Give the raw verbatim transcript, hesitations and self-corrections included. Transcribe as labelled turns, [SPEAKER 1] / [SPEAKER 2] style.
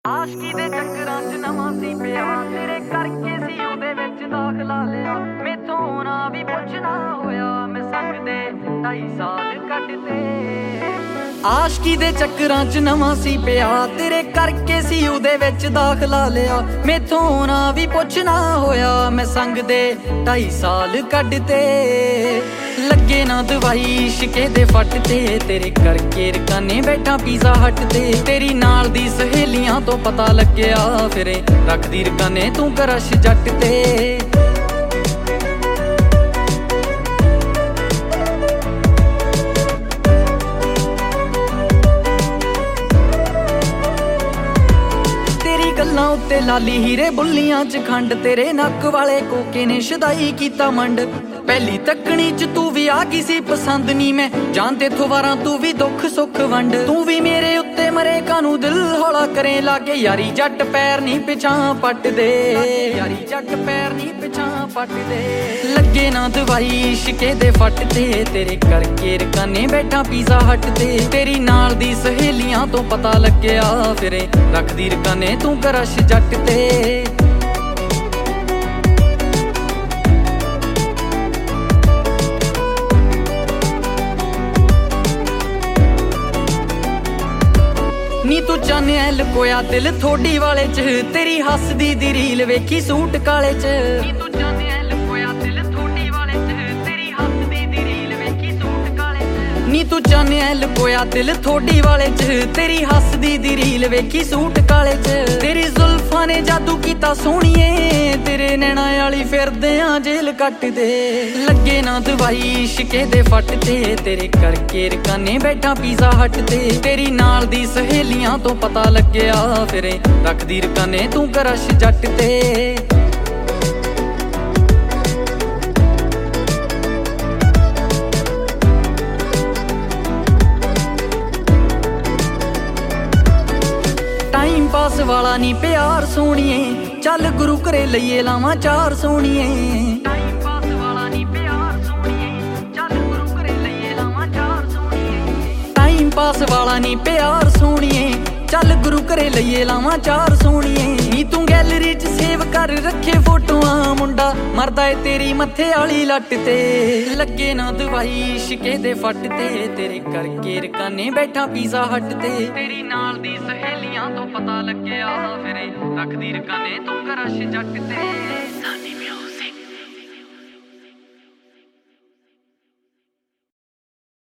[SPEAKER 1] ਆਸ਼ਕੀ ਦੇ ਚੱਕਰਾਂ 'ਚ ਨਵਾਂ ਸੀ ਪਿਆ, ਤੇਰੇ ਕਰਕੇ ਸੀ ਉਹਦੇ ਵਿੱਚ ਦਾਖਲਾ ਲਿਆ। ਮੈਥੋਂ ਨਾ ਵੀ ਪੁੱਛਣਾ ਹੋਇਆ, ਮੈਂ ਸੰਗ ਦੇ ਢਾਈ ਸਾਲ ਕੱਢਦੇ। ਆਸ਼ਕੀ ਦੇ ਚੱਕਰਾਂ 'ਚ ਨਵਾਂ ਸੀ ਪਿਆ, ਤੇਰੇ ਕਰਕੇ ਸੀ ਉਹਦੇ ਵਿੱਚ ਦਾਖਲਾ ਲਿਆ। ਮੈਥੋਂ ਨਾ ਵੀ ਪੁੱਛਣਾ ਹੋਇਆ, ਮੈਂ ਸੰਗ ਦੇ ਢਾਈ ਸਾਲ ਕੱਢਦੇ। ਲੱਗੇ ਨਾ ਦਵਾਈ ਇਸ਼ਕੇ ਦੇ ਫੱਟ ਤੇ, ਤੇਰੇ ਕਰਕੇ ਰਕਾਨੇ ਬੈਠਾ ਪੀਜ਼ਾ ਹੱਟ ਤੇ। ਤੇਰੀ ਨਾਲ ਦੀ ਸਹੇਲੀਆਂ ਤੋਂ ਪਤਾ ਲੱਗਿਆ, ਫਿਰੇ ਰੱਖਦੀ ਰਕਾਨੇ ਤੂੰ ਕਰਸ਼ ਜੱਟ ਤੇ। ਤੇਰੀ ਗੱਲਾਂ ਉੱਤੇ ਲਾਲੀ ਹੀਰੇ ਬੁੱਲੀਆਂ 'ਚ ਖੰਡ, ਤੇਰੇ ਨੱਕ ਵਾਲੇ ਕੋਕੇ ਨੇ ਸ਼ਦਾਈ ਕੀਤਾ ਮੰਡ। ਪਹਿਲੀ ਤੱਕਣੀ 'ਚ ਤੂੰ ਵੀ ਆ ਗਈ ਸੀ ਪਸੰਦ, ਨੀ ਮੈਂ ਜਾਣ ਤੇ ਥਵਾਰਾਂ ਤੂੰ ਵੀ ਦੁੱਖ ਸੁੱਖ ਵੰਡ। ਤੂੰ ਵੀ ਮੇਰੇ ਉੱਤੇ ਮਰੇ ਕਾਨੂੰ ਦਿਲ ਹੌਲਾ ਕਰੇ ਲਾਗੇ, ਯਾਰੀ ਜੱਟ ਪੈਰ ਨੀ ਪਿਛਾਂ ਪੱਟਦੇ। ਯਾਰੀ ਜੱਟ ਪੈਰ ਨੀ ਪਿਛਾਂ ਪੱਟਦੇ। ਲੱਗੇ ਨਾ ਦਵਾਈ ਇਸ਼ਕੇ ਦੇ ਫੱਟ ਤੇ, ਤੇਰੇ ਕਰਕੇ ਰਕਾਨੇ ਬੈਠਾ ਪੀਜ਼ਾ ਹੱਟ ਤੇ। ਤੇਰੀ ਨਾਲ ਦੀ ਸਹੇਲੀਆਂ ਤੋਂ ਪਤਾ ਲੱਗਿਆ, ਫਿਰੇ ਰੱਖਦੀ ਰਕਾਨੇ ਤੂੰ ਕਰਸ਼ ਜੱਟ ਤੇ। ਨੀ ਤੂੰ ਚਾਨਿਆ ਲੁਕੋਇਆ ਦਿਲ ਥੋੜੀ ਵਾਲੇ 'ਚ, ਤੇਰੀ ਹੱਸਦੀ ਦੀ ਰੀਲ ਵੇਖੀ ਸੂਟ ਕਾਲੇ 'ਚ। ਨੀ ਤੂੰ ਚਾਨਿਆ ਲੁਕੋਇਆ ਦਿਲ ਥੋੜੀ ਵਾਲੇ 'ਚ, ਤੇਰੀ ਹੱਸਦੀ ਦੀ ਰੀਲ ਵੇਖੀ ਸੂਟ ਕਾਲੇ 'ਚ। ਨੀ ਤੂੰ ਚਾਨਿਆ ਲੁਕੋਇਆ ਦਿਲ ਥੋੜੀ ਵਾਲੇ 'ਚ, ਤੇਰੀ ਹੱਸਦੀ ਦੀ ਰੀਲ ਵੇਖੀ ਸੂਟ ਕਾਲੇ 'ਚ। ਤੇਰੀ ਜ਼ੁਲਫਾਂ ਨੇ ਜਾਦੂ ਕੀਤਾ ਸੋਹਣੀਏ, ਤੇਰੇ ਨੈਣਾ ਵਾਲੀ ਫਿਰਦੇ ਆ ਜੇਲ ਕੱਟਦੇ। ਲੱਗੇ ਨਾ ਦਵਾਈ ਇਸ਼ਕੇ ਦੇ ਫੱਟ ਤੇ, ਤੇਰੇ ਕਰਕੇ ਰਕਾਨੇ ਬੈਠਾ ਪੀਜ਼ਾ ਹੱਟ ਤੇ। ਤੇਰੀ ਨਾਲ ਦੀ ਸਹੇਲੀਆਂ ਤੋਂ ਪਤਾ ਲੱਗਿਆ, ਫਿਰੇ ਰੱਖਦੀ ਰਕਾਨੇ ਤੂੰ ਕਰਸ਼ ਜੱਟ ਤੇ। ਟਾਈਮ ਪਾਸ ਵਾਲਾ ਨੀ ਪਿਆਰ ਸੋਹਣੀਏ, ਚੱਲ ਗੁਰੂ ਘਰੇ ਲਈਏ ਲਾਵਾਂ ਚਾਰ ਸੋਹਣੀਏ। ਟਾਈਮ ਪਾਸ ਵਾਲਾ ਨੀ ਪਿਆਰ ਸੋਹਣੀਏ, ਚੱਲ ਗੁਰੂ ਘਰੇ ਲਈਏ ਲਾਵਾਂ ਚਾਰ ਸੋਹਣੀਏ। ਟਾਈਮ ਪਾਸ ਵਾਲਾ ਨੀ ਪਿਆਰ ਸੋਹਣੀਏ, ਚੱਲ ਗੁਰੂ ਘਰੇ ਲਈਏ ਲਾਵਾਂ ਚਾਰ ਸੋਹਣੀਏ। ਨੀ ਤੂੰ ਗੈਲਰੀ 'ਚ ਸੇਵ ਕਰ ਰੱਖੇ ਫੋਟੋਆਂ, ਮੁੰਡਾ ਮਰਦਾ ਏ ਤੇਰੀ ਮੱਥੇ ਵਾਲੀ ਲੱਟ ਤੇ। ਲੱਗੇ ਨਾ ਦਵਾਈ ਇਸ਼ਕੇ ਦੇ ਫੱਟ ਤੇ, ਤੇਰੇ ਕਰਕੇ ਰਕਾਨੇ ਬੈਠਾ ਪੀਜ਼ਾ ਹੱਟ ਤੇ। ਤੇਰੀ ਨਾਲ ਦੀ ਸਹੇਲੀਆਂ ਤੋਂ ਪਤਾ ਲੱਗਿਆ, ਫਿਰੇ ਰੱਖਦੀ ਰਕਾਨੇ ਤੂੰ ਕਰਸ਼ ਜੱਟ ਤੇ।